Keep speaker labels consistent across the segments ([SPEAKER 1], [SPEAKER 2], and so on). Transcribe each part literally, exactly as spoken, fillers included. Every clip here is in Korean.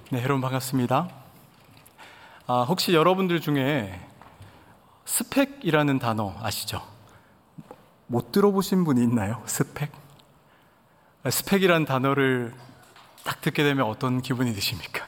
[SPEAKER 1] 네, 여러분 반갑습니다. 아, 혹시 여러분들 중에 스펙이라는 단어 아시죠? 못 들어보신 분이 있나요? 스펙? 스펙이라는 단어를 딱 듣게 되면 어떤 기분이 드십니까?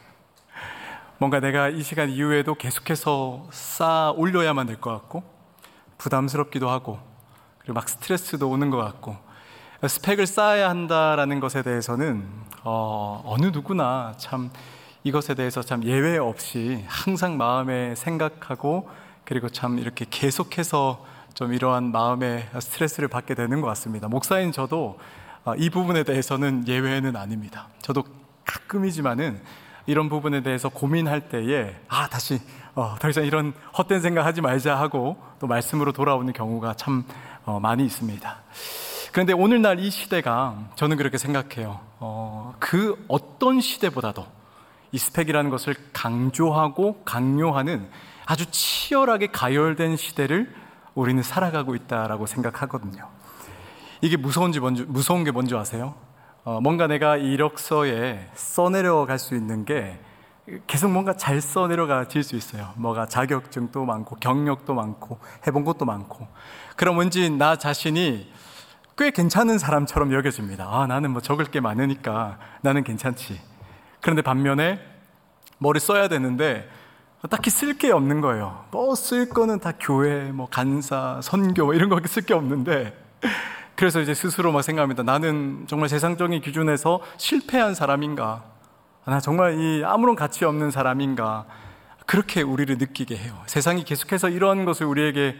[SPEAKER 1] 뭔가 내가 이 시간 이후에도 계속해서 쌓아 올려야만 될 것 같고, 부담스럽기도 하고, 그리고 막 스트레스도 오는 것 같고, 스펙을 쌓아야 한다라는 것에 대해서는 어, 어느 누구나 참 이것에 대해서 참 예외 없이 항상 마음에 생각하고, 그리고 참 이렇게 계속해서 좀 이러한 마음의 스트레스를 받게 되는 것 같습니다. 목사인 저도 이 부분에 대해서는 예외는 아닙니다. 저도 가끔이지만은 이런 부분에 대해서 고민할 때에 아 다시 어, 더 이상 이런 헛된 생각 하지 말자 하고 또 말씀으로 돌아오는 경우가 참 어, 많이 있습니다. 그런데 오늘날 이 시대가 저는 그렇게 생각해요. 어, 그 어떤 시대보다도 이 스펙이라는 것을 강조하고 강요하는 아주 치열하게 가열된 시대를 우리는 살아가고 있다라고 생각하거든요. 이게 무서운지 뭔지, 무서운 게 뭔지 아세요? 어, 뭔가 내가 이력서에 써내려갈 수 있는 게 계속 뭔가 잘 써내려가질 수 있어요. 뭐가 자격증도 많고 경력도 많고 해본 것도 많고, 그럼 왠지 나 자신이 꽤 괜찮은 사람처럼 여겨집니다. 아, 나는 뭐 적을 게 많으니까 나는 괜찮지. 그런데 반면에 뭐를 써야 되는데 딱히 쓸 게 없는 거예요. 뭐 쓸 거는 다 교회, 뭐 간사, 선교 뭐 이런 거밖에 쓸 게 없는데, 그래서 이제 스스로 막 생각합니다. 나는 정말 세상적인 기준에서 실패한 사람인가? 나 정말 이 아무런 가치 없는 사람인가? 그렇게 우리를 느끼게 해요. 세상이 계속해서 이런 것을 우리에게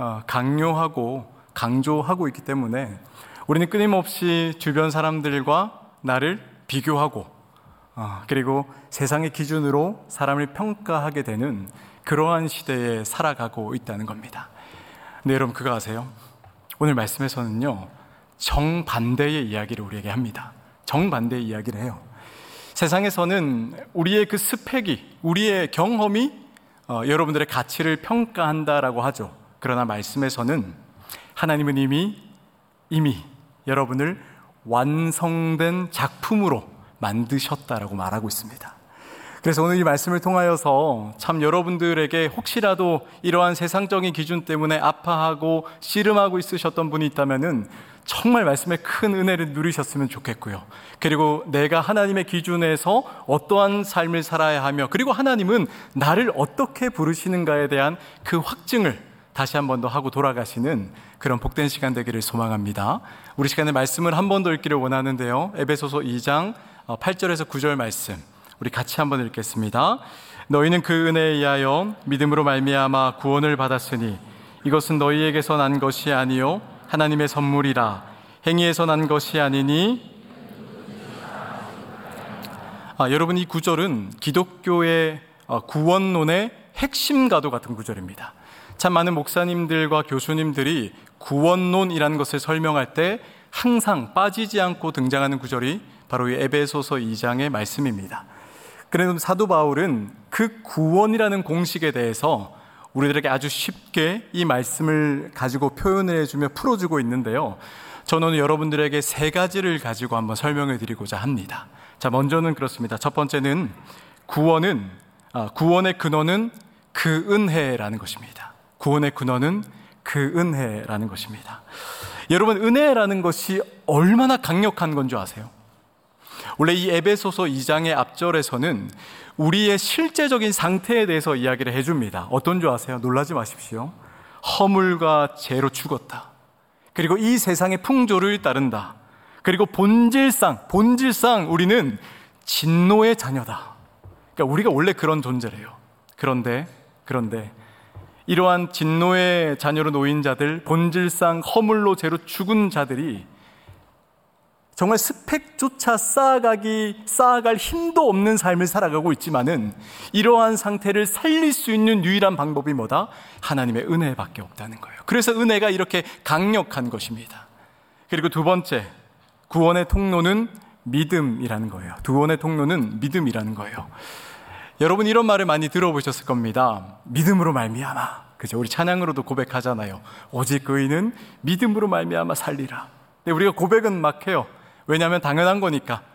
[SPEAKER 1] 강요하고 강조하고 있기 때문에 우리는 끊임없이 주변 사람들과 나를 비교하고 어, 그리고 세상의 기준으로 사람을 평가하게 되는 그러한 시대에 살아가고 있다는 겁니다. 근데 여러분 그거 아세요? 오늘 말씀에서는요, 정반대의 이야기를 우리에게 합니다. 정반대의 이야기를 해요. 세상에서는 우리의 그 스펙이, 우리의 경험이 어, 여러분들의 가치를 평가한다라고 하죠. 그러나 말씀에서는 하나님은 이미 이미 여러분을 완성된 작품으로 만드셨다라고 말하고 있습니다. 그래서 오늘 이 말씀을 통하여서 참 여러분들에게 혹시라도 이러한 세상적인 기준 때문에 아파하고 씨름하고 있으셨던 분이 있다면은 정말 말씀의 큰 은혜를 누리셨으면 좋겠고요. 그리고 내가 하나님의 기준에서 어떠한 삶을 살아야 하며, 그리고 하나님은 나를 어떻게 부르시는가에 대한 그 확증을 다시 한 번 더 하고 돌아가시는 그런 복된 시간 되기를 소망합니다. 우리 시간에 말씀을 한 번 더 읽기를 원하는데요, 에베소서 이 장 팔 절에서 구 절 말씀 우리 같이 한번 읽겠습니다. 너희는 그 은혜에 의하여 믿음으로 말미암아 구원을 받았으니 이것은 너희에게서 난 것이 아니요 하나님의 선물이라. 행위에서 난 것이 아니니. 아, 여러분 이 구절은 기독교의 구원론의 핵심과도 같은 구절입니다. 참 많은 목사님들과 교수님들이 구원론이라는 것을 설명할 때 항상 빠지지 않고 등장하는 구절이 바로 이 에베소서 이 장의 말씀입니다. 그래서 사도 바울은 그 구원이라는 공식에 대해서 우리들에게 아주 쉽게 이 말씀을 가지고 표현을 해주며 풀어주고 있는데요, 저는 오늘 여러분들에게 세 가지를 가지고 한번 설명을 드리고자 합니다. 자, 먼저는 그렇습니다. 첫 번째는 구원은 아, 구원의 근원은 그 은혜라는 것입니다. 구원의 근원은 그 은혜라는 것입니다. 여러분, 은혜라는 것이 얼마나 강력한 건 줄 아세요? 원래 이 에베소서 이 장의 앞절에서는 우리의 실제적인 상태에 대해서 이야기를 해줍니다. 어떤 줄 아세요? 놀라지 마십시오. 허물과 죄로 죽었다. 그리고 이 세상의 풍조를 따른다. 그리고 본질상, 본질상 우리는 진노의 자녀다. 그러니까 우리가 원래 그런 존재래요. 그런데, 그런데 이러한 진노의 자녀로 놓인 자들, 본질상 허물로 죄로 죽은 자들이 정말 스펙조차 쌓아가기, 쌓아갈 힘도 없는 삶을 살아가고 있지만은 이러한 상태를 살릴 수 있는 유일한 방법이 뭐다? 하나님의 은혜밖에 없다는 거예요. 그래서 은혜가 이렇게 강력한 것입니다. 그리고 두 번째, 구원의 통로는 믿음이라는 거예요. 구원의 통로는 믿음이라는 거예요. 여러분 이런 말을 많이 들어보셨을 겁니다. 믿음으로 말미암아. 그죠? 우리 찬양으로도 고백하잖아요. 오직 의인은 믿음으로 말미암아 살리라. 근데 우리가 고백은 막 해요. 왜냐하면 당연한 거니까.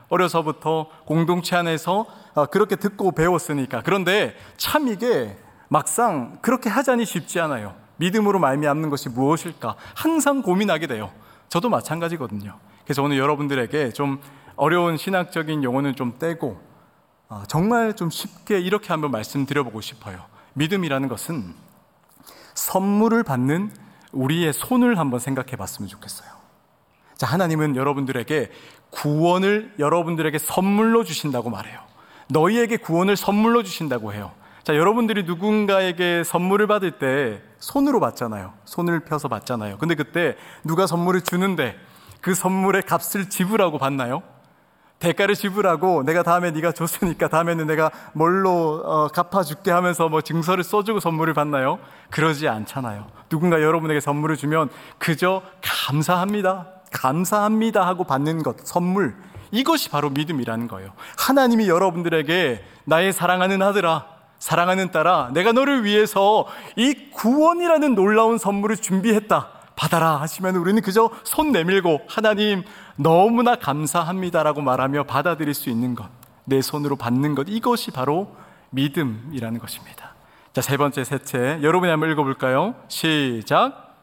[SPEAKER 1] 어려서부터 공동체 안에서 그렇게 듣고 배웠으니까. 그런데 참 이게 막상 그렇게 하자니 쉽지 않아요. 믿음으로 말미암는 것이 무엇일까 항상 고민하게 돼요. 저도 마찬가지거든요. 그래서 오늘 여러분들에게 좀 어려운 신학적인 용어는 좀 떼고 정말 좀 쉽게 이렇게 한번 말씀드려보고 싶어요. 믿음이라는 것은 선물을 받는 우리의 손을 한번 생각해 봤으면 좋겠어요. 자, 하나님은 여러분들에게 구원을 여러분들에게 선물로 주신다고 말해요. 너희에게 구원을 선물로 주신다고 해요. 자, 여러분들이 누군가에게 선물을 받을 때 손으로 받잖아요. 손을 펴서 받잖아요. 근데 그때 누가 선물을 주는데 그 선물의 값을 지불하고 받나요? 대가를 지불하고 내가 다음에 네가 줬으니까 다음에는 내가 뭘로 어, 갚아줄게 하면서 뭐 증서를 써주고 선물을 받나요? 그러지 않잖아요. 누군가 여러분에게 선물을 주면 그저 감사합니다, 감사합니다 하고 받는 것, 선물, 이것이 바로 믿음이라는 거예요. 하나님이 여러분들에게 나의 사랑하는 아들아, 사랑하는 딸아, 내가 너를 위해서 이 구원이라는 놀라운 선물을 준비했다, 받아라 하시면 우리는 그저 손 내밀고 하나님 너무나 감사합니다라고 말하며 받아들일 수 있는 것, 내 손으로 받는 것, 이것이 바로 믿음이라는 것입니다. 자, 세 번째, 셋째, 여러분이 한번 읽어볼까요? 시작.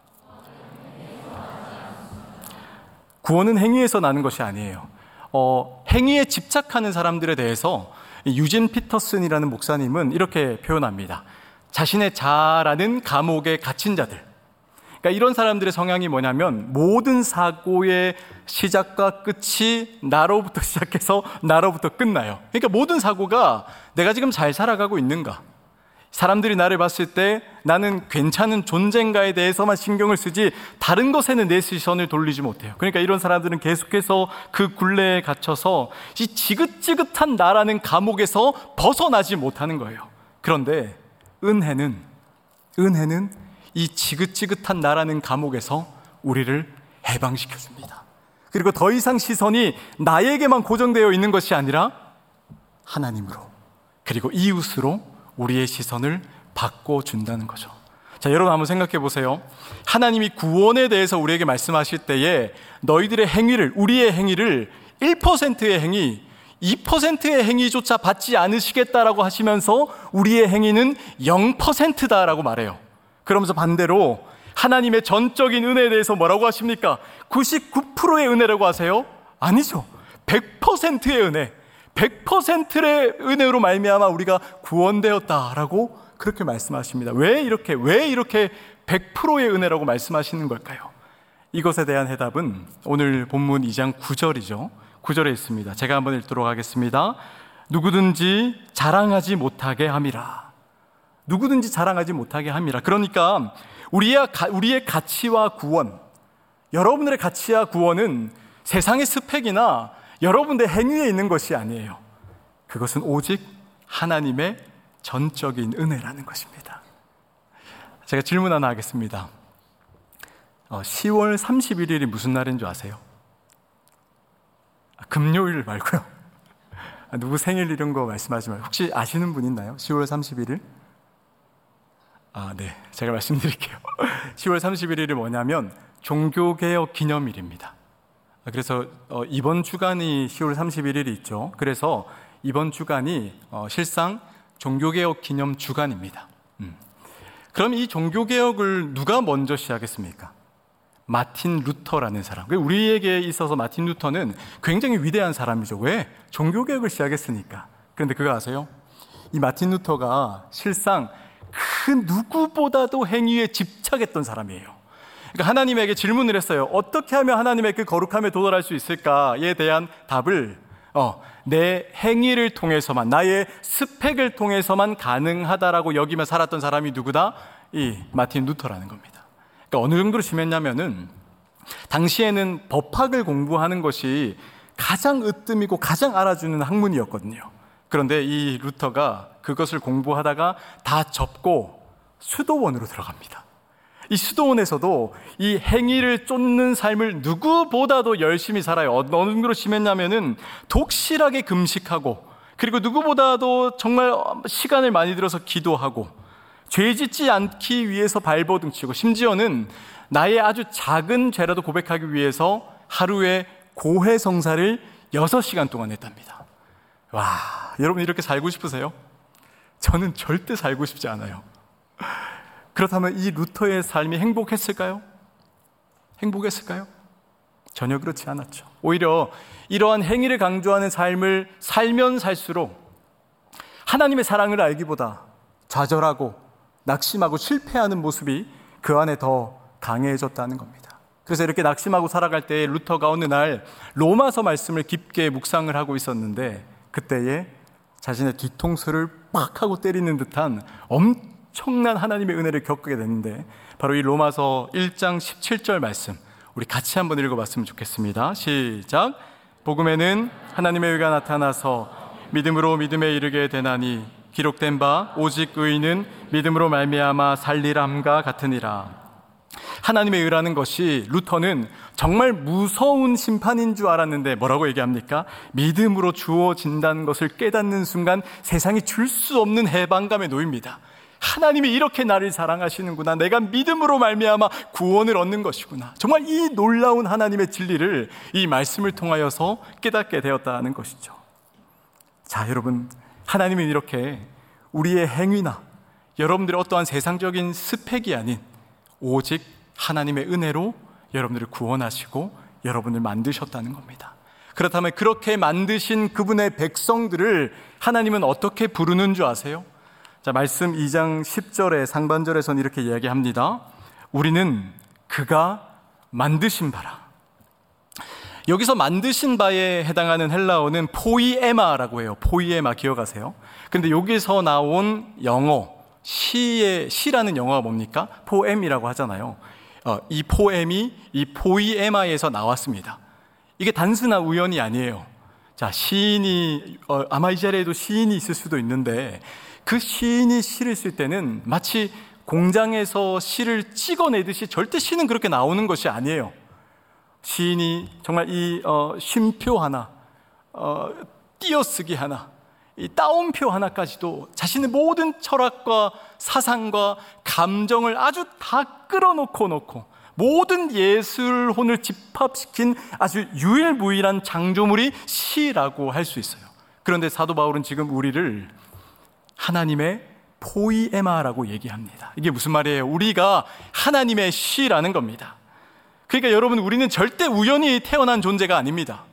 [SPEAKER 1] 구원은 행위에서 나는 것이 아니에요. 어, 행위에 집착하는 사람들에 대해서 유진 피터슨이라는 목사님은 이렇게 표현합니다. 자신의 자라는 감옥에 갇힌 자들, 그러니까 이런 사람들의 성향이 뭐냐면 모든 사고의 시작과 끝이 나로부터 시작해서 나로부터 끝나요. 그러니까 모든 사고가 내가 지금 잘 살아가고 있는가, 사람들이 나를 봤을 때 나는 괜찮은 존재인가에 대해서만 신경을 쓰지 다른 것에는 내 시선을 돌리지 못해요. 그러니까 이런 사람들은 계속해서 그 굴레에 갇혀서 이 지긋지긋한 나라는 감옥에서 벗어나지 못하는 거예요. 그런데 은혜는 은혜는 이 지긋지긋한 나라는 감옥에서 우리를 해방시켜줍니다. 그리고 더 이상 시선이 나에게만 고정되어 있는 것이 아니라 하나님으로, 그리고 이웃으로 우리의 시선을 바꿔준다는 거죠. 자, 여러분 한번 생각해 보세요. 하나님이 구원에 대해서 우리에게 말씀하실 때에 너희들의 행위를, 우리의 행위를 일 퍼센트의 행위, 이 퍼센트의 행위조차 받지 않으시겠다라고 하시면서 우리의 행위는 영 퍼센트다라고 말해요. 그러면서 반대로 하나님의 전적인 은혜에 대해서 뭐라고 하십니까? 구십구 퍼센트의 은혜라고 하세요? 아니죠. 백 퍼센트의 은혜, 백 퍼센트의 은혜로 말미암아 우리가 구원되었다라고 그렇게 말씀하십니다. 왜 이렇게 왜 이렇게 백 퍼센트의 은혜라고 말씀하시는 걸까요? 이것에 대한 해답은 오늘 본문 이 장 구 절이죠. 구 절에 있습니다. 제가 한번 읽도록 하겠습니다. 누구든지 자랑하지 못하게 함이라. 누구든지 자랑하지 못하게 함이라. 그러니까 우리의, 우리의 가치와 구원, 여러분들의 가치와 구원은 세상의 스펙이나 여러분들의 행위에 있는 것이 아니에요. 그것은 오직 하나님의 전적인 은혜라는 것입니다. 제가 질문 하나 하겠습니다. 어, 시월 삼십일 일이 무슨 날인 줄 아세요? 아, 금요일 말고요. 아, 누구 생일 이런 거 말씀하지 말고 혹시 아시는 분 있나요? 시월 삼십일 일? 아, 네. 제가 말씀드릴게요. 시월 삼십일 일이 뭐냐면 종교개혁 기념일입니다. 그래서 어, 이번 주간이 시월 삼십일 일이 있죠. 그래서 이번 주간이 어, 실상 종교개혁 기념 주간입니다. 음. 그럼 이 종교개혁을 누가 먼저 시작했습니까? 마틴 루터라는 사람. 우리에게 있어서 마틴 루터는 굉장히 위대한 사람이죠. 왜? 종교개혁을 시작했으니까. 그런데 그거 아세요? 이 마틴 루터가 실상 그 누구보다도 행위에 집착했던 사람이에요. 그러니까 하나님에게 질문을 했어요. 어떻게 하면 하나님의 그 거룩함에 도달할 수 있을까에 대한 답을 어, 내 행위를 통해서만, 나의 스펙을 통해서만 가능하다라고 여기며 살았던 사람이 누구다? 이 마틴 루터라는 겁니다. 그러니까 어느 정도로 심했냐면은 당시에는 법학을 공부하는 것이 가장 으뜸이고 가장 알아주는 학문이었거든요. 그런데 이 루터가 그것을 공부하다가 다 접고 수도원으로 들어갑니다. 이 수도원에서도 이 행위를 쫓는 삶을 누구보다도 열심히 살아요. 어느 정도로 심했냐면은 독실하게 금식하고, 그리고 누구보다도 정말 시간을 많이 들어서 기도하고, 죄 짓지 않기 위해서 발버둥 치고, 심지어는 나의 아주 작은 죄라도 고백하기 위해서 하루에 고해성사를 여섯 시간 동안 했답니다. 와, 여러분 이렇게 살고 싶으세요? 저는 절대 살고 싶지 않아요. 그렇다면 이 루터의 삶이 행복했을까요? 행복했을까요? 전혀 그렇지 않았죠. 오히려 이러한 행위를 강조하는 삶을 살면 살수록 하나님의 사랑을 알기보다 좌절하고 낙심하고 실패하는 모습이 그 안에 더 강해졌다는 겁니다. 그래서 이렇게 낙심하고 살아갈 때 루터가 어느 날 로마서 말씀을 깊게 묵상을 하고 있었는데 그때에 자신의 뒤통수를 빡 하고 때리는 듯한 엄청난 하나님의 은혜를 겪게 됐는데 바로 이 로마서 일 장 십칠 절 말씀 우리 같이 한번 읽어봤으면 좋겠습니다. 시작. 복음에는 하나님의 의가 나타나서 믿음으로 믿음에 이르게 되나니 기록된 바 오직 의인은 믿음으로 말미암아 살리람과 같으니라. 하나님의 의라는 것이 루터는 정말 무서운 심판인 줄 알았는데 뭐라고 얘기합니까? 믿음으로 주어진다는 것을 깨닫는 순간 세상이 줄 수 없는 해방감에 놓입니다. 하나님이 이렇게 나를 사랑하시는구나. 내가 믿음으로 말미암아 구원을 얻는 것이구나. 정말 이 놀라운 하나님의 진리를 이 말씀을 통하여서 깨닫게 되었다는 것이죠. 자, 여러분, 하나님은 이렇게 우리의 행위나 여러분들의 어떠한 세상적인 스펙이 아닌 오직 하나님의 은혜로 여러분들을 구원하시고 여러분을 만드셨다는 겁니다. 그렇다면 그렇게 만드신 그분의 백성들을 하나님은 어떻게 부르는 줄 아세요? 자, 말씀 이 장 십 절의 상반절에서는 이렇게 이야기합니다. 우리는 그가 만드신 바라. 여기서 만드신 바에 해당하는 헬라어는 포이에마라고 해요. 포이에마 기억하세요? 근데 여기서 나온 영어, 시의, 시라는 영어가 뭡니까? 포엠이라고 하잖아요. 어, 이 포엠이 이 포이에마에서 나왔습니다. 이게 단순한 우연이 아니에요. 자, 시인이, 어, 아마 이 자리에도 시인이 있을 수도 있는데 그 시인이 시를 쓸 때는 마치 공장에서 시를 찍어내듯이 절대 시는 그렇게 나오는 것이 아니에요. 시인이 정말 이 어, 쉼표 하나, 어, 띄어쓰기 하나, 이 따옴표 하나까지도 자신의 모든 철학과 사상과 감정을 아주 다 끌어놓고 놓고 모든 예술혼을 집합시킨 아주 유일무이한 창조물이 시라고 할 수 있어요. 그런데 사도 바울은 지금 우리를 하나님의 포이에마라고 얘기합니다. 이게 무슨 말이에요? 우리가 하나님의 시라는 겁니다. 그러니까 여러분, 우리는 절대 우연히 태어난 존재가 아닙니다.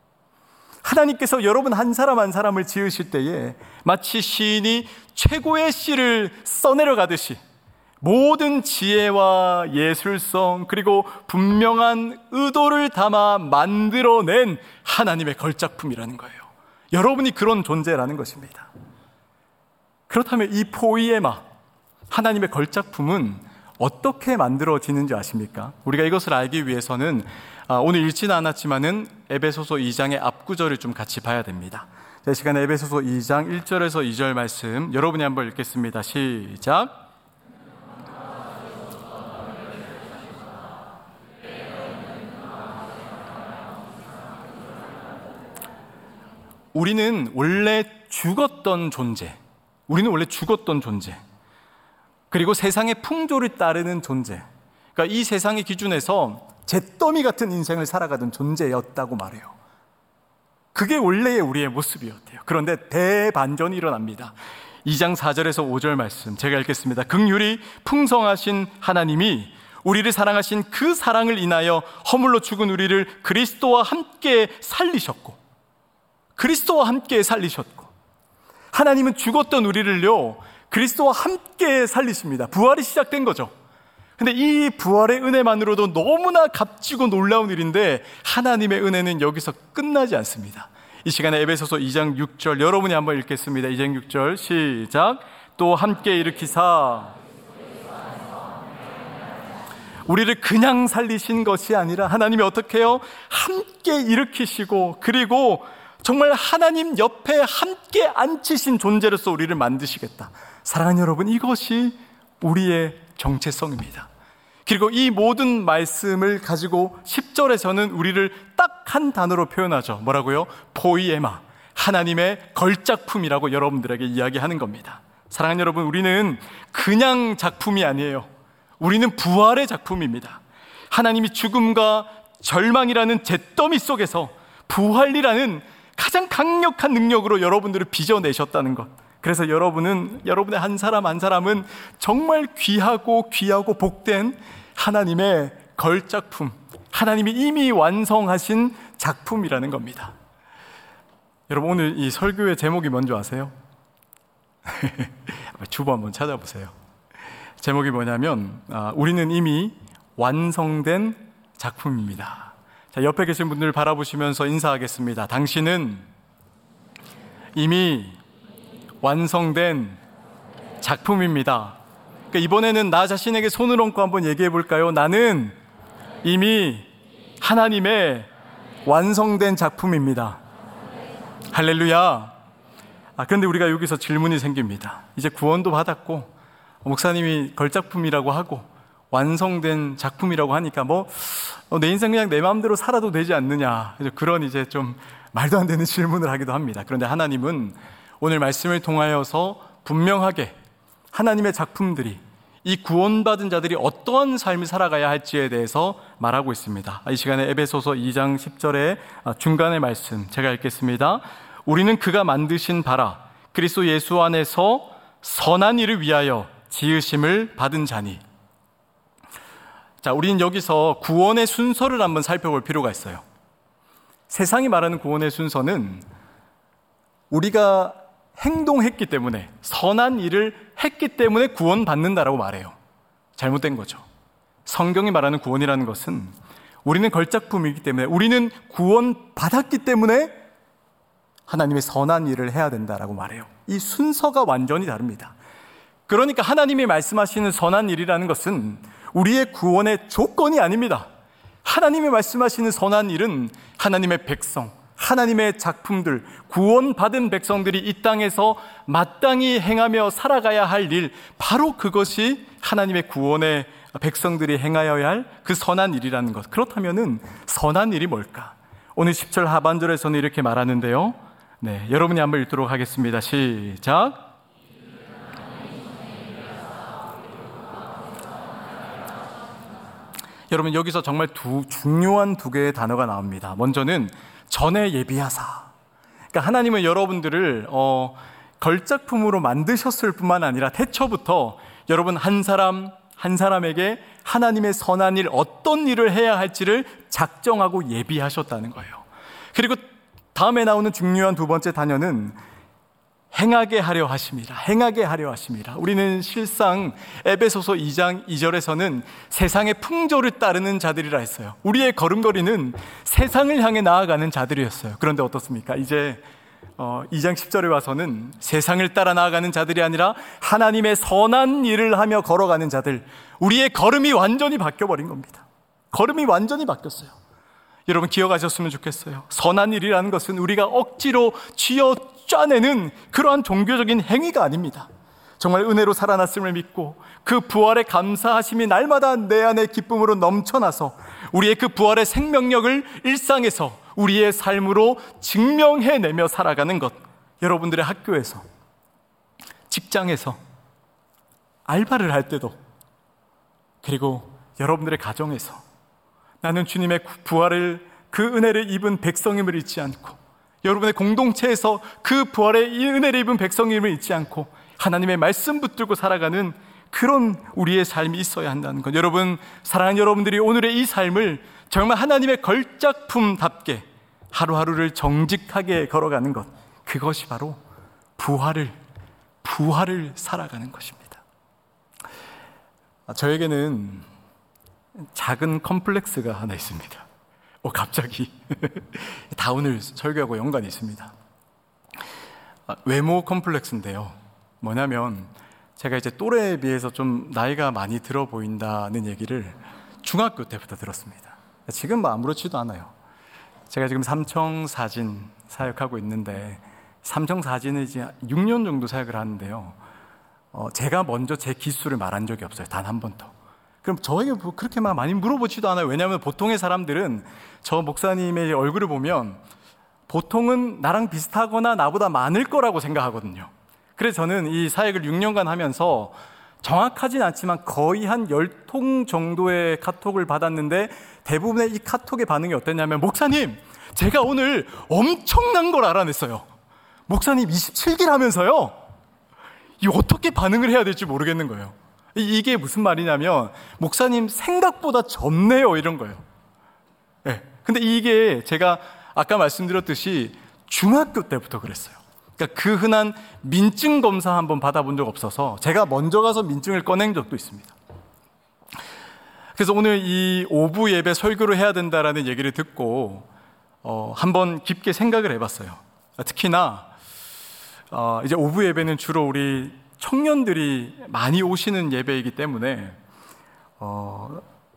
[SPEAKER 1] 하나님께서 여러분 한 사람 한 사람을 지으실 때에 마치 시인이 최고의 시를 써내려가듯이 모든 지혜와 예술성 그리고 분명한 의도를 담아 만들어낸 하나님의 걸작품이라는 거예요. 여러분이 그런 존재라는 것입니다. 그렇다면 이 포이에마, 하나님의 걸작품은 어떻게 만들어지는지 아십니까? 우리가 이것을 알기 위해서는 오늘 읽지는 않았지만은 에베소서 이 장의 앞구절을 좀 같이 봐야 됩니다. 이 시간에 에베소서 이 장 일 절에서 이 절 말씀 여러분이 한번 읽겠습니다. 시작. 우리는 원래 죽었던 존재, 우리는 원래 죽었던 존재, 그리고 세상의 풍조를 따르는 존재, 그러니까 이 세상의 기준에서 잿더미 같은 인생을 살아가던 존재였다고 말해요. 그게 원래의 우리의 모습이었대요. 그런데 대반전이 일어납니다. 이 장 사 절에서 오 절 말씀 제가 읽겠습니다. 긍휼이 풍성하신 하나님이 우리를 사랑하신 그 사랑을 인하여 허물로 죽은 우리를 그리스도와 함께 살리셨고, 그리스도와 함께 살리셨고, 하나님은 죽었던 우리를요 그리스도와 함께 살리십니다. 부활이 시작된 거죠. 근데 이 부활의 은혜만으로도 너무나 값지고 놀라운 일인데 하나님의 은혜는 여기서 끝나지 않습니다. 이 시간에 에베소서 이 장 육 절 여러분이 한번 읽겠습니다. 이 장 육 절 시작. 또 함께 일으키사 우리를 그냥 살리신 것이 아니라 하나님이 어떻게 해요? 함께 일으키시고 그리고 정말 하나님 옆에 함께 앉히신 존재로서 우리를 만드시겠다. 사랑하는 여러분, 이것이 우리의 정체성입니다. 그리고 이 모든 말씀을 가지고 십 절에서는 우리를 딱 한 단어로 표현하죠. 뭐라고요? 포이에마, 하나님의 걸작품이라고 여러분들에게 이야기하는 겁니다. 사랑하는 여러분, 우리는 그냥 작품이 아니에요. 우리는 부활의 작품입니다. 하나님이 죽음과 절망이라는 잿더미 속에서 부활이라는 가장 강력한 능력으로 여러분들을 빚어내셨다는 것. 그래서 여러분은, 여러분의 한 사람 한 사람은 정말 귀하고 귀하고 복된 하나님의 걸작품, 하나님이 이미 완성하신 작품이라는 겁니다. 여러분, 오늘 이 설교의 제목이 뭔지 아세요? 주보 한번 찾아보세요. 제목이 뭐냐면 아, 우리는 이미 완성된 작품입니다. 자, 옆에 계신 분들 바라보시면서 인사하겠습니다. 당신은 이미 완성된 작품입니다. 그러니까 이번에는 나 자신에게 손을 얹고 한번 얘기해 볼까요? 나는 이미 하나님의 완성된 작품입니다. 할렐루야. 아, 그런데 우리가 여기서 질문이 생깁니다. 이제 구원도 받았고 목사님이 걸작품이라고 하고 완성된 작품이라고 하니까 뭐 내 인생 그냥 내 마음대로 살아도 되지 않느냐, 그런 이제 좀 말도 안 되는 질문을 하기도 합니다. 그런데 하나님은 오늘 말씀을 통하여서 분명하게 하나님의 작품들이, 이 구원받은 자들이 어떠한 삶을 살아가야 할지에 대해서 말하고 있습니다. 이 시간에 에베소서 이 장 십 절의 중간의 말씀 제가 읽겠습니다. 우리는 그가 만드신 바라 그리스도 예수 안에서 선한 일을 위하여 지으심을 받은 자니. 자, 우리는 여기서 구원의 순서를 한번 살펴볼 필요가 있어요. 세상이 말하는 구원의 순서는 우리가 행동했기 때문에, 선한 일을 했기 때문에 구원받는다라고 말해요. 잘못된 거죠. 성경이 말하는 구원이라는 것은 우리는 걸작품이기 때문에, 우리는 구원받았기 때문에 하나님의 선한 일을 해야 된다라고 말해요. 이 순서가 완전히 다릅니다. 그러니까 하나님이 말씀하시는 선한 일이라는 것은 우리의 구원의 조건이 아닙니다. 하나님이 말씀하시는 선한 일은 하나님의 백성, 하나님의 작품들, 구원받은 백성들이 이 땅에서 마땅히 행하며 살아가야 할 일, 바로 그것이 하나님의 구원의 백성들이 행하여야 할 그 선한 일이라는 것. 그렇다면은 선한 일이 뭘까? 오늘 십 절 하반절에서는 이렇게 말하는데요. 네, 여러분이 한번 읽도록 하겠습니다. 시작. 여러분, 여기서 정말 두 중요한 두 개의 단어가 나옵니다. 먼저는 전에 예비하사. 그러니까 하나님은 여러분들을 어, 걸작품으로 만드셨을 뿐만 아니라 태초부터 여러분 한 사람 한 사람에게 하나님의 선한 일, 어떤 일을 해야 할지를 작정하고 예비하셨다는 거예요. 그리고 다음에 나오는 중요한 두 번째 단어는 행하게 하려 하심이라. 행하게 하려 하심이라. 우리는 실상 에베소서 이 장 이 절에서는 세상의 풍조를 따르는 자들이라 했어요. 우리의 걸음걸이는 세상을 향해 나아가는 자들이었어요. 그런데 어떻습니까? 이제 어, 이 장 십 절에 와서는 세상을 따라 나아가는 자들이 아니라 하나님의 선한 일을 하며 걸어가는 자들, 우리의 걸음이 완전히 바뀌어버린 겁니다. 걸음이 완전히 바뀌었어요. 여러분 기억하셨으면 좋겠어요. 선한 일이라는 것은 우리가 억지로 쥐어 짜내는 그러한 종교적인 행위가 아닙니다. 정말 은혜로 살아났음을 믿고 그 부활의 감사하심이 날마다 내 안에 기쁨으로 넘쳐나서 우리의 그 부활의 생명력을 일상에서 우리의 삶으로 증명해내며 살아가는 것. 여러분들의 학교에서, 직장에서, 알바를 할 때도, 그리고 여러분들의 가정에서 나는 주님의 부활을, 그 은혜를 입은 백성임을 잊지 않고, 여러분의 공동체에서 그 부활의 이 은혜를 입은 백성임을 잊지 않고 하나님의 말씀 붙들고 살아가는 그런 우리의 삶이 있어야 한다는 것. 여러분, 사랑하는 여러분들이 오늘의 이 삶을 정말 하나님의 걸작품답게 하루하루를 정직하게 걸어가는 것, 그것이 바로 부활을 부활을 살아가는 것입니다. 저에게는 작은 컴플렉스가 하나 있습니다. 어, 갑자기 다 오늘 설교하고 연관이 있습니다. 외모 컴플렉스인데요. 뭐냐면 제가 이제 또래에 비해서 좀 나이가 많이 들어 보인다는 얘기를 중학교 때부터 들었습니다. 지금 뭐 아무렇지도 않아요. 제가 지금 삼청사진 사역하고 있는데 삼청사진을 이제 육 년 정도 사역을 하는데요. 어, 제가 먼저 제 기수를 말한 적이 없어요. 단 한 번도. 그럼 저에게 뭐 그렇게 막 많이 물어보지도 않아요. 왜냐하면 보통의 사람들은 저 목사님의 얼굴을 보면 보통은 나랑 비슷하거나 나보다 많을 거라고 생각하거든요. 그래서 저는 이 사역을 육 년간 하면서 정확하진 않지만 거의 한 열 통 정도의 카톡을 받았는데 대부분의 이 카톡의 반응이 어땠냐면, 목사님, 제가 오늘 엄청난 걸 알아냈어요. 목사님 이십칠 길 하면서요, 이 어떻게 반응을 해야 될지 모르겠는 거예요. 이게 무슨 말이냐면, 목사님 생각보다 젊네요, 이런 거예요. 네. 근데 이게 제가 아까 말씀드렸듯이 중학교 때부터 그랬어요. 그러니까 그 흔한 민증 검사 한번 받아본 적 없어서 제가 먼저 가서 민증을 꺼낸 적도 있습니다. 그래서 오늘 이 오부 예배 설교를 해야 된다라는 얘기를 듣고 어, 한번 깊게 생각을 해봤어요. 특히나 어, 이제 오부 예배는 주로 우리 청년들이 많이 오시는 예배이기 때문에 어,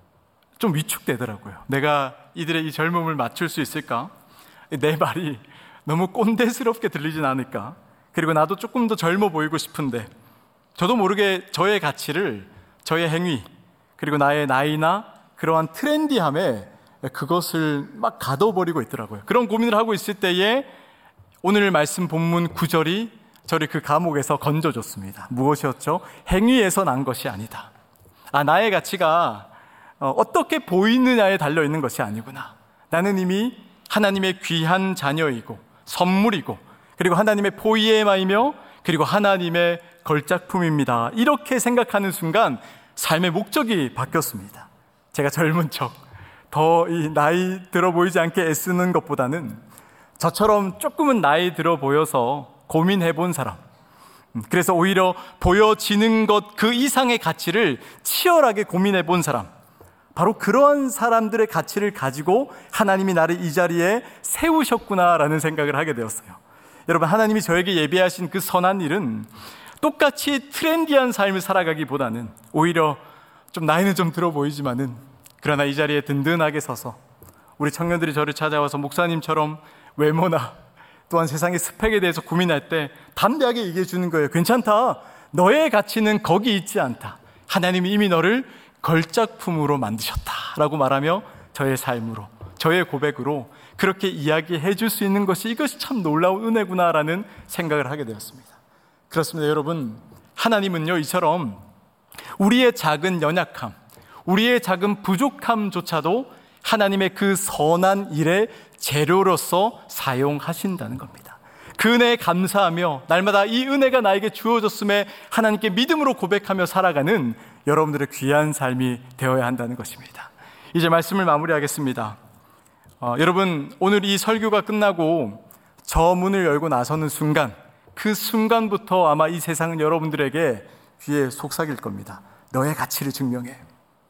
[SPEAKER 1] 좀 위축되더라고요. 내가 이들의 이 젊음을 맞출 수 있을까? 내 말이 너무 꼰대스럽게 들리진 않을까? 그리고 나도 조금 더 젊어 보이고 싶은데 저도 모르게 저의 가치를, 저의 행위, 그리고 나의 나이나 그러한 트렌디함에 그것을 막 가둬버리고 있더라고요. 그런 고민을 하고 있을 때에 오늘 말씀 본문 구절이 저를 그 감옥에서 건져줬습니다. 무엇이었죠? 행위에서 난 것이 아니다. 아, 나의 가치가 어떻게 보이느냐에 달려있는 것이 아니구나. 나는 이미 하나님의 귀한 자녀이고 선물이고 그리고 하나님의 포이에마이며 그리고 하나님의 걸작품입니다. 이렇게 생각하는 순간 삶의 목적이 바뀌었습니다. 제가 젊은 척 더 이 나이 들어 보이지 않게 애쓰는 것보다는 저처럼 조금은 나이 들어 보여서 고민해 본 사람, 그래서 오히려 보여지는 것 그 이상의 가치를 치열하게 고민해 본 사람, 바로 그러한 사람들의 가치를 가지고 하나님이 나를 이 자리에 세우셨구나라는 생각을 하게 되었어요. 여러분, 하나님이 저에게 예비하신 그 선한 일은 똑같이 트렌디한 삶을 살아가기보다는 오히려 좀 나이는 좀 들어 보이지만은 그러나 이 자리에 든든하게 서서 우리 청년들이 저를 찾아와서 목사님처럼 외모나 또한 세상의 스펙에 대해서 고민할 때 담대하게 얘기해 주는 거예요. 괜찮다. 너의 가치는 거기 있지 않다. 하나님이 이미 너를 걸작품으로 만드셨다라고 말하며 저의 삶으로, 저의 고백으로 그렇게 이야기해 줄 수 있는 것이, 이것이 참 놀라운 은혜구나라는 생각을 하게 되었습니다. 그렇습니다. 여러분, 하나님은요 이처럼 우리의 작은 연약함, 우리의 작은 부족함조차도 하나님의 그 선한 일의 재료로서 사용하신다는 겁니다. 그 은혜에 감사하며 날마다 이 은혜가 나에게 주어졌음에 하나님께 믿음으로 고백하며 살아가는 여러분들의 귀한 삶이 되어야 한다는 것입니다. 이제 말씀을 마무리하겠습니다. 어, 여러분, 오늘 이 설교가 끝나고 저 문을 열고 나서는 순간, 그 순간부터 아마 이 세상은 여러분들에게 귀에 속삭일 겁니다. 너의 가치를 증명해.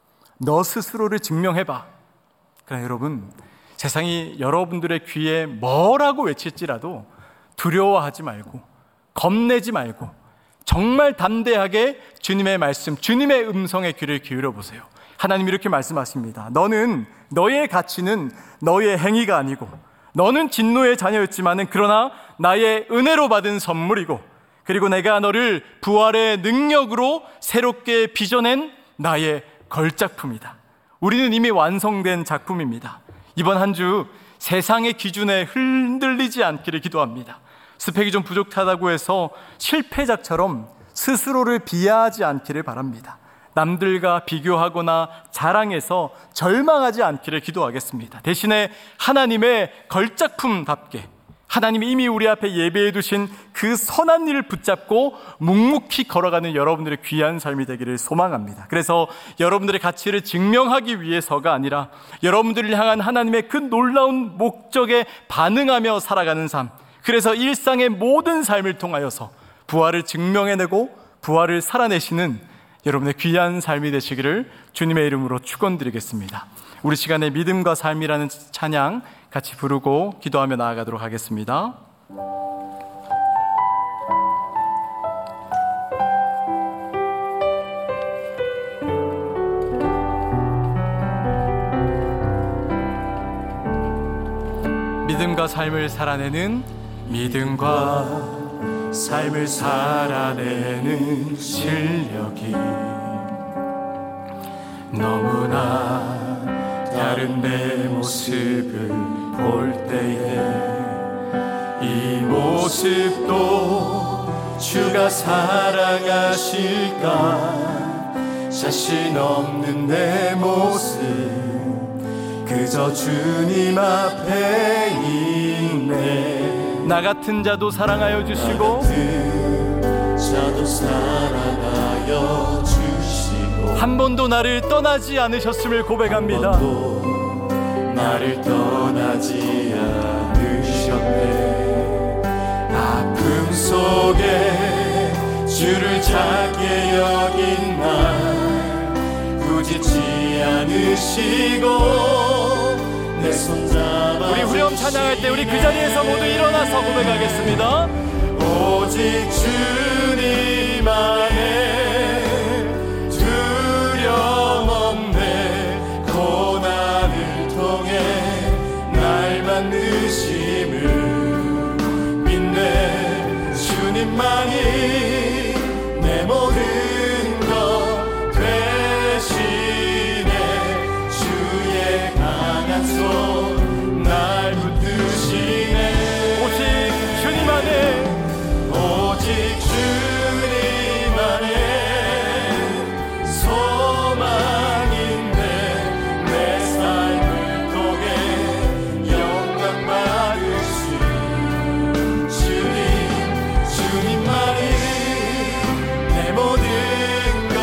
[SPEAKER 1] 너 스스로를 증명해봐. 그러나 여러분, 세상이 여러분들의 귀에 뭐라고 외칠지라도 두려워하지 말고, 겁내지 말고 정말 담대하게 주님의 말씀, 주님의 음성에 귀를 기울여 보세요. 하나님이 이렇게 말씀하십니다. 너는, 너의 가치는 너의 행위가 아니고, 너는 진노의 자녀였지만은 그러나 나의 은혜로 받은 선물이고, 그리고 내가 너를 부활의 능력으로 새롭게 빚어낸 나의 걸작품이다. 우리는 이미 완성된 작품입니다. 이번 한 주 세상의 기준에 흔들리지 않기를 기도합니다. 스펙이 좀 부족하다고 해서 실패작처럼 스스로를 비하하지 않기를 바랍니다. 남들과 비교하거나 자랑해서 절망하지 않기를 기도하겠습니다. 대신에 하나님의 걸작품답게 하나님이 이미 우리 앞에 예배해 두신 그 선한 일을 붙잡고 묵묵히 걸어가는 여러분들의 귀한 삶이 되기를 소망합니다. 그래서 여러분들의 가치를 증명하기 위해서가 아니라 여러분들을 향한 하나님의 그 놀라운 목적에 반응하며 살아가는 삶, 그래서 일상의 모든 삶을 통하여서 부활을 증명해내고 부활을 살아내시는 여러분의 귀한 삶이 되시기를 주님의 이름으로 축원드리겠습니다. 우리 시간에 믿음과 삶이라는 찬양 같이 부르고 기도하며 나아가도록 하겠습니다. 믿음과 삶을 살아내는 믿음과 삶을 살아내는 실력이 너무나 다른 내 모습을 볼 때에 이 모습도 주가 사랑하실까? 자신 없는 내 모습
[SPEAKER 2] 그저 주님 앞에 있네.
[SPEAKER 1] 나 같은 자도 사랑하여 주시고
[SPEAKER 2] 자도 사랑하여 주시고
[SPEAKER 1] 한 번도 나를 떠나지 않으셨음을 고백합니다.
[SPEAKER 2] 한 번도 나를 떠나지 않으셨네. 아픔 속에 주를 작게 여긴 날 꾸짖지 않으시고 내 손잡아
[SPEAKER 1] 우리 후렴 찬양할 때 우리 그 자리에서 모두 일어나서 고백하겠습니다.
[SPEAKER 2] 오직 주님 안에 두려움 없네. 고난을 통해 날 만드심을 믿네. 주님만이 내 모든 것 되시네. 주의 강한 손 날 붙드시네.
[SPEAKER 1] 오직 주님 안에
[SPEAKER 2] 오직 주님 안에 소망인데 내 삶을 통해 영광 받으신 주님. 주님만이 내 모든 것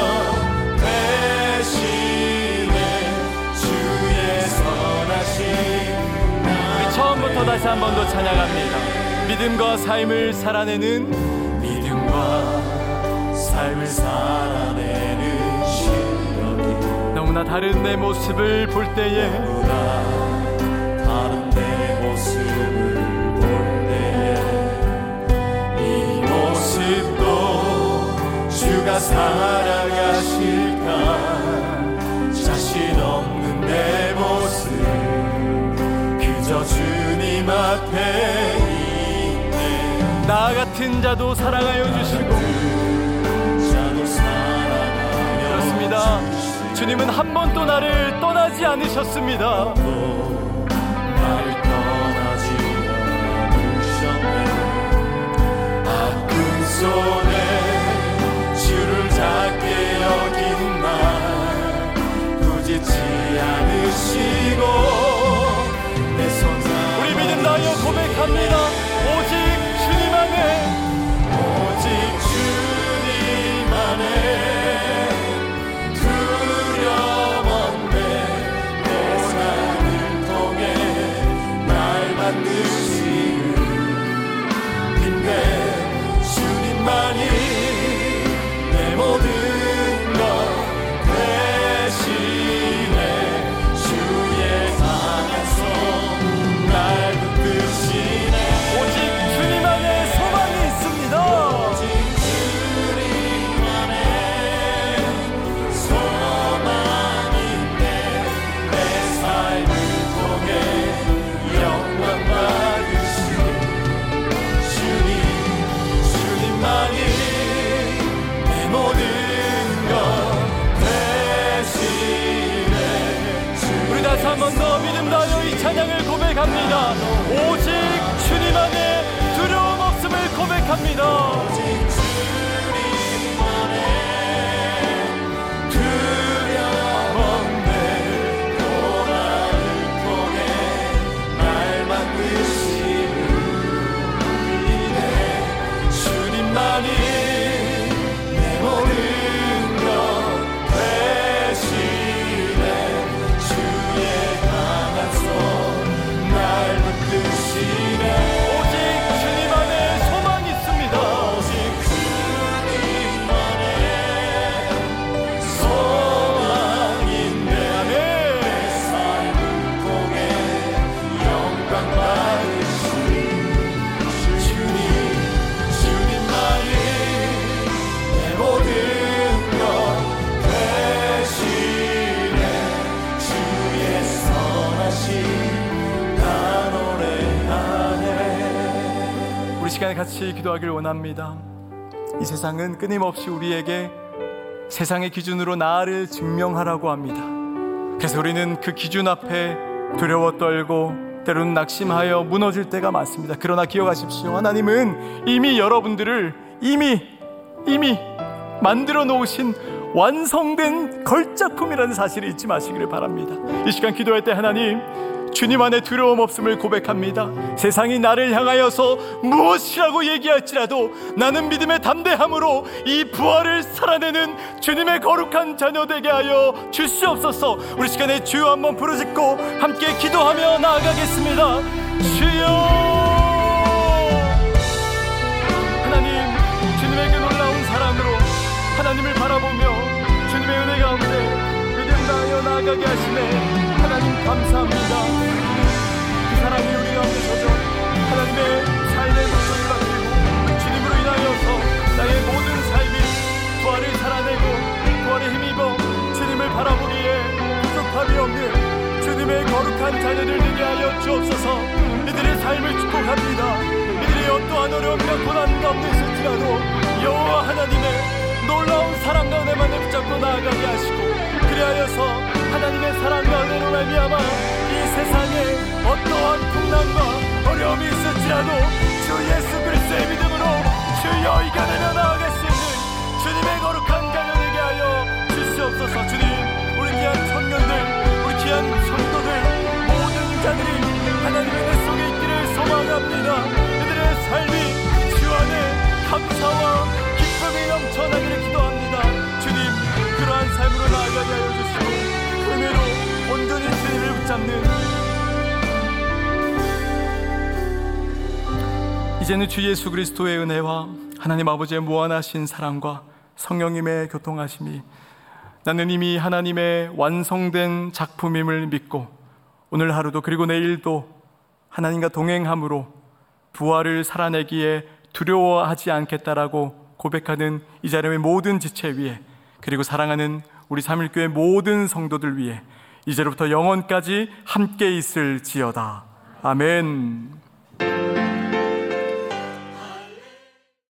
[SPEAKER 2] 되시네. 주의 선하신
[SPEAKER 1] 우리 처음부터 다시 한 번 더 찬양합니다. 믿음과 삶을 살아내는
[SPEAKER 2] 믿음과 삶을 살아내는 실력이
[SPEAKER 1] 너무나 다른 내 모습을 볼 때에
[SPEAKER 2] 보다 다른 내 모습을 볼 때에 이 모습도 주가 살아가실까. 자신 없는 내 모습 그저 주님 앞에
[SPEAKER 1] 나 같은 자도 사랑하여 주시고
[SPEAKER 2] 자도 사랑하여
[SPEAKER 1] 그렇습니다. 주님은 한 번도 나를 떠나지 않으셨습니다.
[SPEAKER 2] 나를 떠나지 않으셨네. 아픈 손에 주를 작게 여긴 날 꾸짖지 않으시고 내 손잡아
[SPEAKER 1] 우리 믿음다하여 고백합니다. 오직 주님 안에
[SPEAKER 2] 오직 주님 안에 두려움 없네. 고난을 통해 날 만드시는 빛내. 주님만이 내 모든 것 되시네. 주의 강한 손 날 붙드시네.
[SPEAKER 1] 오직 주님 안에 소망이 있습니다.
[SPEAKER 2] 오직 주님 안에 소망인데 내 삶을 통해 영광 받으신 주님. 주님만이 내 모든 것 되시네.
[SPEAKER 1] 우리 다시 한 번 더 믿음 다하여 이 찬양을 고백합니다. 오직 주님 안에 두려움 없음을 고백합니다.
[SPEAKER 2] 오직 주님 안에 두려움 없네. 고난을 통해 날 만드시는 이네. 주님만이 내 모든 것 되시네. 주의 강한 손 날 붙드시네.
[SPEAKER 1] 오직 주님 안에 소망이 있습니다.
[SPEAKER 2] 오직 주님 안에 소망인데 내 삶을 통해 영광 받으신 주님. 주님만이 내 모든 것 되시네. 주의 선하신 나 노래하네.
[SPEAKER 1] 우리 시간에 같이 기도하기를 원합니다. 이 세상은 끊임없이 우리에게 세상의 기준으로 나를 증명하라고 합니다. 그래서 우리는 그 기준 앞에 두려워 떨고 때로는 낙심하여 무너질 때가 많습니다. 그러나 기억하십시오. 하나님은 이미 여러분들을 이미 이미 만들어 놓으신 완성된 걸작품이라는 사실을 잊지 마시기를 바랍니다. 이 시간 기도할 때 하나님, 주님 안에 두려움 없음을 고백합니다. 세상이 나를 향하여서 무엇이라고 얘기할지라도 나는 믿음의 담대함으로 이 부활을 살아내는 주님의 거룩한 자녀 되게 하여 주시옵소서. 우리 시간에 주여 한번 부르짖고 함께 기도하며 나아가겠습니다. 주여, 하나님, 주님의 그 놀라운 사랑으로 하나님을 바라보며 주님의 은혜 가운데 믿음 다하여 나아가게 하시네. 하나님 감사합니다. 그 사랑이 우리 가운데 젖어 하나님의 삶의 목적을 바뀌고 주님으로 인하여서 나의 모든 삶이 부활을 살아내고 부활에 힘입어 주님을 바라보기에 부족함이 없는 주님의 거룩한 자녀들 되게 하여 주옵소서. 이들의 삶을 축복합니다. 이들의 어떠한 어려움이나 고난 가운데 있을지라도 여호와 하나님의 놀라운 사랑 가운데만을 붙잡고 나아가게 하시고, 그리하여서 하나님의 사랑과 은혜로 말미암아 이 세상에 어떠한 풍랑과 어려움이 있을지라도 주 예수 그리스도의 믿음으로 주여 이겨내며 나아갈 수 있는 주님의 거룩한 자녀 되게 하여 주시옵소서. 주님, 우리 귀한 청년들, 우리 귀한 성도들, 모든 자들이 하나님의 내 속에 있기를 소망합니다. 이들의 삶이 주 안에 감사와 기쁨이 넘쳐나기를 기도합니다. 주님, 그러한 삶으로 나아가게 하여 주시고 은혜로 온전히 주님을 붙잡는, 이제는 주 예수 그리스도의 은혜와 하나님 아버지의 무한하신 사랑과 성령님의 교통하심이 나는 이미 하나님의 완성된 작품임을 믿고 오늘 하루도 그리고 내일도 하나님과 동행함으로 부활을 살아내기에 두려워하지 않겠다라고 고백하는 이 자리의 모든 지체 위에, 그리고 사랑하는 우리 삼일교회 모든 성도들 위해 이제로부터 영원까지 함께 있을지어다. 아멘.